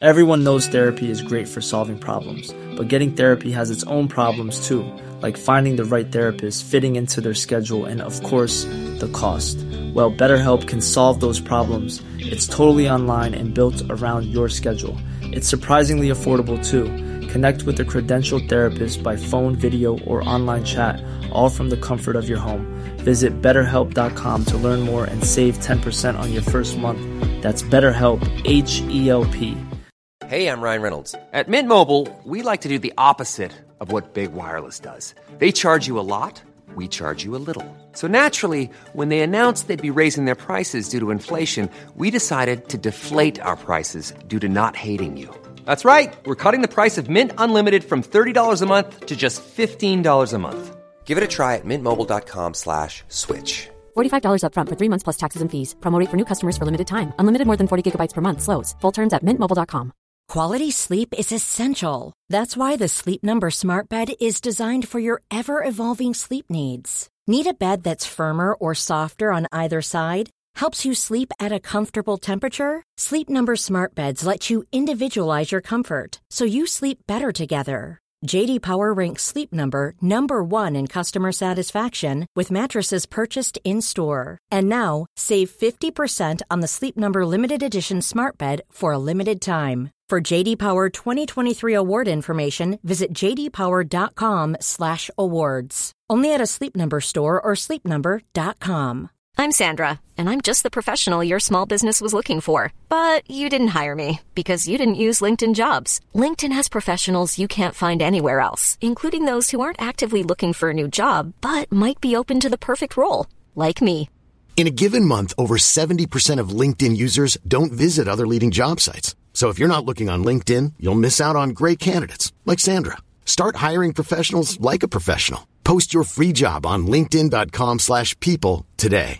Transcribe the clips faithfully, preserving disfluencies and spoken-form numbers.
Everyone knows therapy is great for solving problems, but getting therapy has its own problems too, like finding the right therapist, fitting into their schedule, and of course, the cost. Well, BetterHelp can solve those problems. It's totally online and built around your schedule. It's surprisingly affordable too. Connect with a credentialed therapist by phone, video, or online chat, all from the comfort of your home. Visit better help dot com to learn more and save ten percent on your first month. That's BetterHelp, H E L P. Hey, I'm Ryan Reynolds. At Mint Mobile, we like to do the opposite of what Big Wireless does. They charge you a lot, we charge you a little. So naturally, when they announced they'd be raising their prices due to inflation, we decided to deflate our prices due to not hating you. That's right. We're cutting the price of Mint Unlimited from thirty dollars a month to just fifteen dollars a month. Give it a try at mintmobile.com slash switch. forty-five dollars up front for three months plus taxes and fees. Promo rate for new customers for limited time. Unlimited more than forty gigabytes per month. Slows full terms at mint mobile dot com. Quality sleep is essential. That's why the Sleep Number Smart Bed is designed for your ever-evolving sleep needs. Need a bed that's firmer or softer on either side? Helps you sleep at a comfortable temperature? Sleep Number Smart Beds let you individualize your comfort, so you sleep better together. J D Power ranks Sleep Number number one in customer satisfaction with mattresses purchased in-store. And now, save fifty percent on the Sleep Number Limited Edition Smart Bed for a limited time. For J D Power twenty twenty-three award information, visit j d power dot com slash awards. Only at a Sleep Number store or sleep number dot com. I'm Sandra, and I'm just the professional your small business was looking for. But you didn't hire me because you didn't use LinkedIn Jobs. LinkedIn has professionals you can't find anywhere else, including those who aren't actively looking for a new job, but might be open to the perfect role, like me. In a given month, over seventy percent of LinkedIn users don't visit other leading job sites. So if you're not looking on LinkedIn, you'll miss out on great candidates like Sandra. Start hiring professionals like a professional. Post your free job on linkedin dot com slash people today.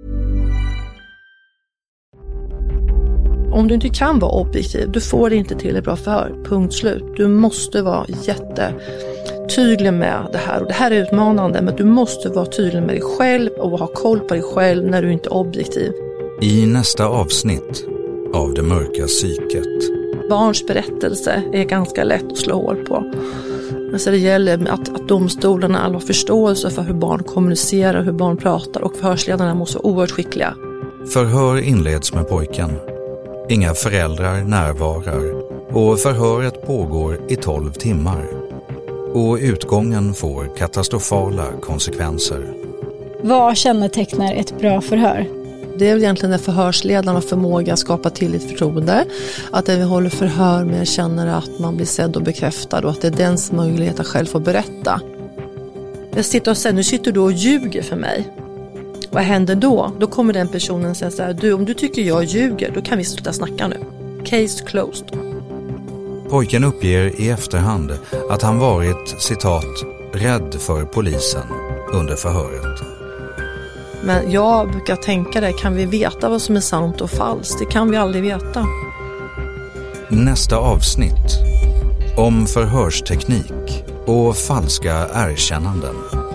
Om du inte kan vara objektiv, du får inte till ett bra förhör. Punkt slut. Du måste vara jättetydlig med det här. Och det här är utmanande, men du måste vara tydlig med dig själv och ha koll på dig själv när du inte är objektiv. I nästa avsnitt av Det mörka psyket. Barns berättelse är ganska lätt att slå hål på. Alltså det gäller att, att domstolarna alla har förståelse för hur barn kommunicerar, hur barn pratar, och förhörsledarna måste vara oerhört skickliga. Förhör inleds med pojken. Inga föräldrar närvarar och förhöret pågår i tolv timmar. Och utgången får katastrofala konsekvenser. Vad kännetecknar ett bra förhör? Det är väl egentligen när förhörsledaren har förmåga att skapa tillit och förtroende. Att när vi håller förhör med känner att man blir sedd och bekräftad, och att det är dens möjlighet att själv få berätta. Jag sitter och säger, nu sitter du och ljuger för mig. Vad händer då? Då kommer den personen säga så här, du, om du tycker jag ljuger, då kan vi sluta snacka nu. Case closed. Pojken uppger i efterhand att han varit, citat, rädd för polisen under förhöret. Men jag brukar tänka det, kan vi veta vad som är sant och falskt? Det kan vi aldrig veta. Nästa avsnitt om förhörsteknik och falska erkännanden.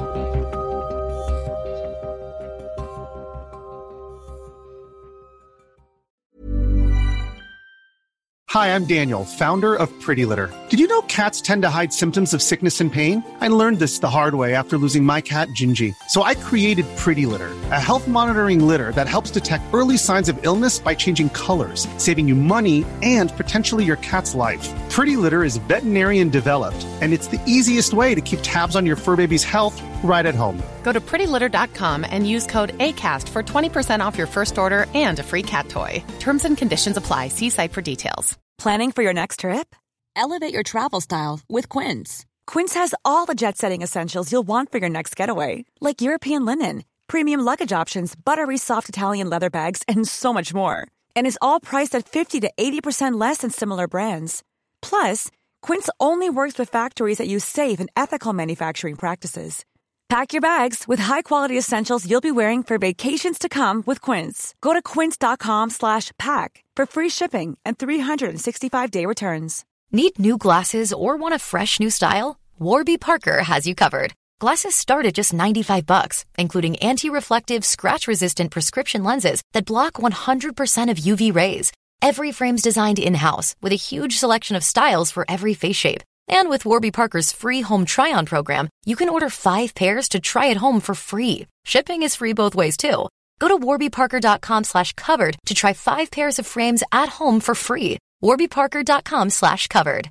Hi, I'm Daniel, founder of Pretty Litter. Did you know cats tend to hide symptoms of sickness and pain? I learned this the hard way after losing my cat, Gingy. So I created Pretty Litter, a health monitoring litter that helps detect early signs of illness by changing colors, saving you money and potentially your cat's life. Pretty Litter is veterinarian developed, and it's the easiest way to keep tabs on your fur baby's health right at home. Go to pretty litter dot com and use code ACAST for twenty percent off your first order and a free cat toy. Terms and conditions apply. See site for details. Planning for your next trip? Elevate your travel style with Quince. Quince has all the jet-setting essentials you'll want for your next getaway, like European linen, premium luggage options, buttery soft Italian leather bags, and so much more. And is all priced at fifty to eighty percent less than similar brands. Plus, Quince only works with factories that use safe and ethical manufacturing practices. Pack your bags with high-quality essentials you'll be wearing for vacations to come with Quince. Go to quince dot com slash pack for free shipping and three sixty-five day returns. Need new glasses or want a fresh new style? Warby Parker has you covered. Glasses start at just ninety-five bucks, including anti-reflective, scratch-resistant prescription lenses that block one hundred percent of U V rays. Every frame's designed in-house with a huge selection of styles for every face shape. And with Warby Parker's free home try-on program, you can order five pairs to try at home for free. Shipping is free both ways, too. Go to warbyparker.com slash covered to try five pairs of frames at home for free. warbyparker.com slash covered.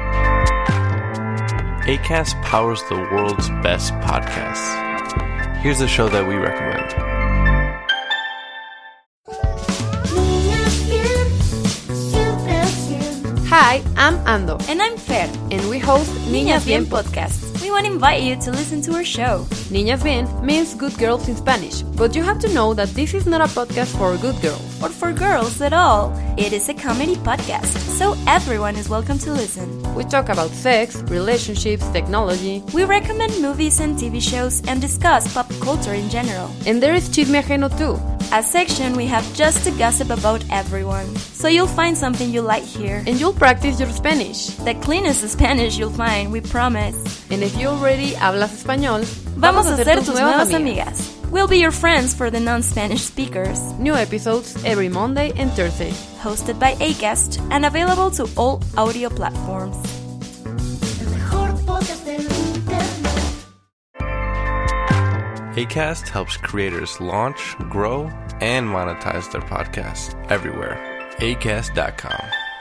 Acast powers the world's best podcasts. Here's a show that we recommend. Hi, I'm Ando. And I'm Fer. And we host Niñas Bien podcast. We want to invite you to listen to our show. Niñas Bien means good girls in Spanish, but you have to know that this is not a podcast for good girls. Or for girls at all. It is a comedy podcast, so everyone is welcome to listen. We talk about sex, relationships, technology. We recommend movies and T V shows and discuss pop culture in general. And there is Chisme Ajeno too, a section we have just to gossip about everyone. So you'll find something you like here. And you'll practice your Spanish. The cleanest Spanish you'll find, we promise. And if you already hablas español, vamos a ser tus nuevas amigas. We'll be your friends for the non-Spanish speakers. New episodes every Monday and Thursday. Hosted by Acast and available to all audio platforms. Acast helps creators launch, grow, and monetize their podcasts everywhere. Acast dot com.